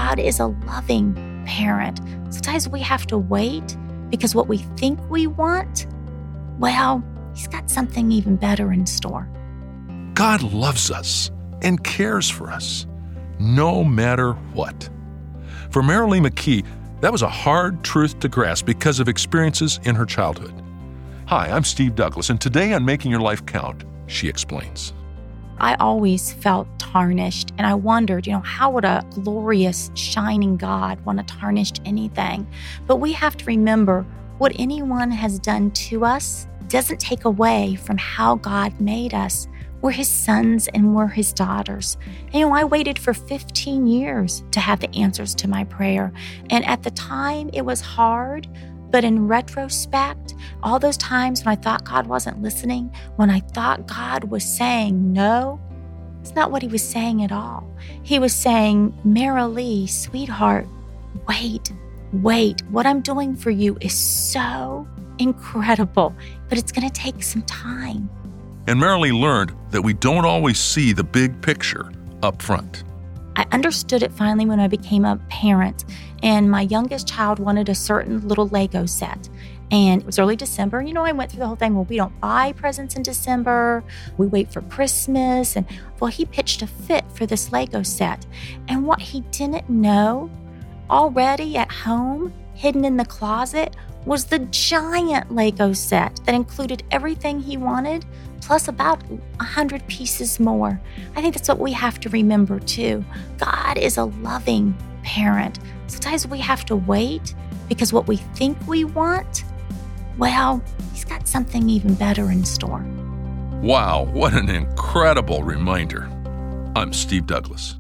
God is a loving parent. Sometimes we have to wait because what we think we want, well, He's got something even better in store. God loves us and cares for us, no matter what. For Marilee McKee, that was a hard truth to grasp because of experiences in her childhood. Hi, I'm Steve Douglas, and today on Making Your Life Count, she explains. I always felt tarnished, and I wondered, how would a glorious, shining God want to tarnish anything? But we have to remember what anyone has done to us doesn't take away from how God made us. We're His sons and we're His daughters. And, I waited for 15 years to have the answers to my prayer. And at the time, it was hard. But in retrospect, all those times when I thought God wasn't listening, when I thought God was saying no, it's not what He was saying at all. He was saying, Marilee, sweetheart, wait. What I'm doing for you is so incredible, but it's going to take some time. And Marilee learned that we don't always see the big picture up front. I understood it finally when I became a parent, and my youngest child wanted a certain little Lego set. And it was early December. I went through the whole thing. Well, we don't buy presents in December. We wait for Christmas. And, he pitched a fit for this Lego set. And what he didn't know, already at home, hidden in the closet, was the giant Lego set that included everything he wanted, plus about 100 pieces more. I think that's what we have to remember too. God is a loving parent. Sometimes we have to wait because what we think we want, well, He's got something even better in store. Wow, what an incredible reminder. I'm Steve Douglas.